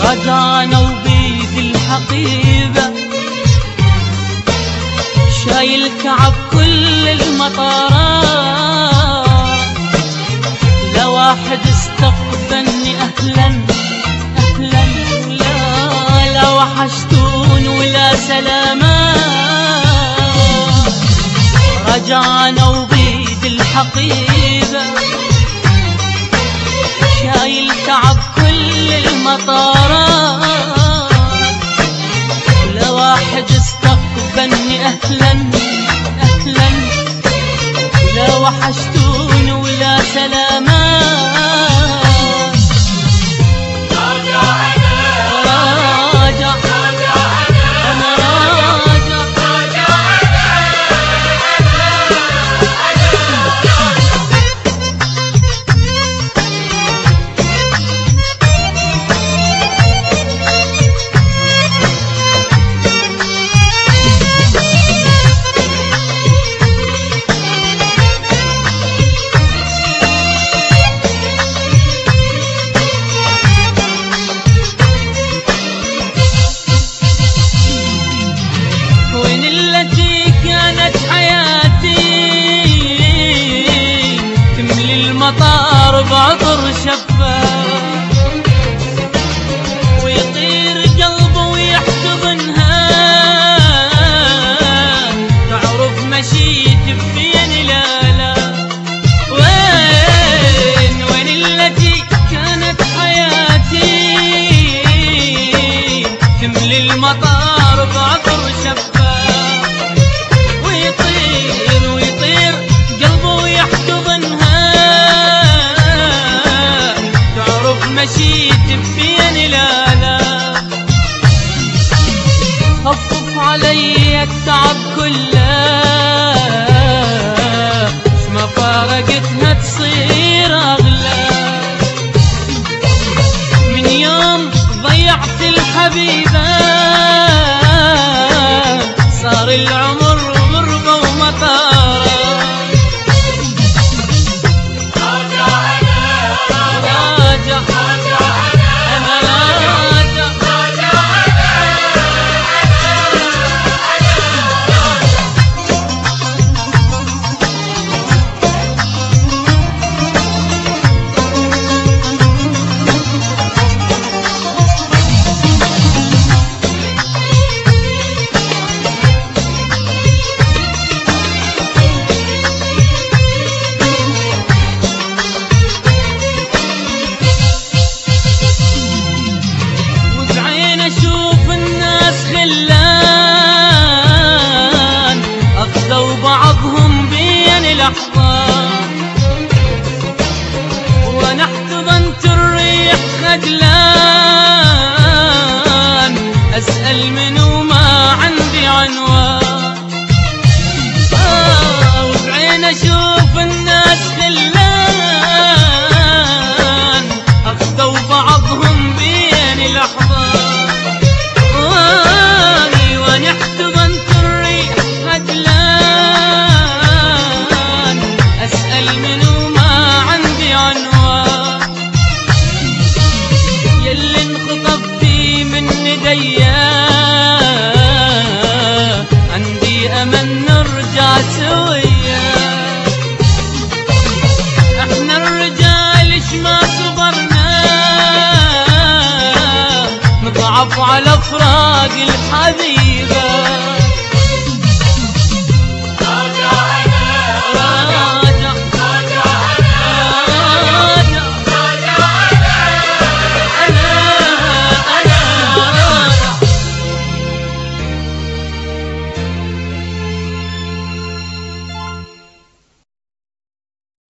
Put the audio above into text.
رجعنا وبيد الحقيبة شايل كعب كل المطارات، لا واحد استقبلني أهلا أهلا، لا وحشتون ولا سلامات. رجعنا وبيد الحقيبة شايل كعب كل المطارات، لا واحد استقبلني أهلا أهلا، لا وحشتون ولا سلامات. راجع أنا راجع المطار بعطر شفاف، ويطير قلبه ويحتضنها، تعرف مشيت بين لا لا. وين التي كانت حياتي، تملي المطار بعطر شفاف، ويطير قلبه ويحتضنها، مشيت بين لا لا. خفف علي التعب كله، ما فارقتها تصير أغلى، من يوم ضيعت الحبيبة صار العمر غربة ومطارة. بعضهم بين لحظات، وانا احتضنت الريح خجلان، اسأل منو ما عندي عنوان. وبعين اشوف الناس خلان، اخذوا بعضهم بين لحظات، وانا احتضنت الريح خجلان، أسأل منو ما عندي عنوان. يلي انخطفتي من نديا، عندي أمل نرجع سويا. احنا الرجال اش ما صبرنا، نضعف على فراق الحبيبة.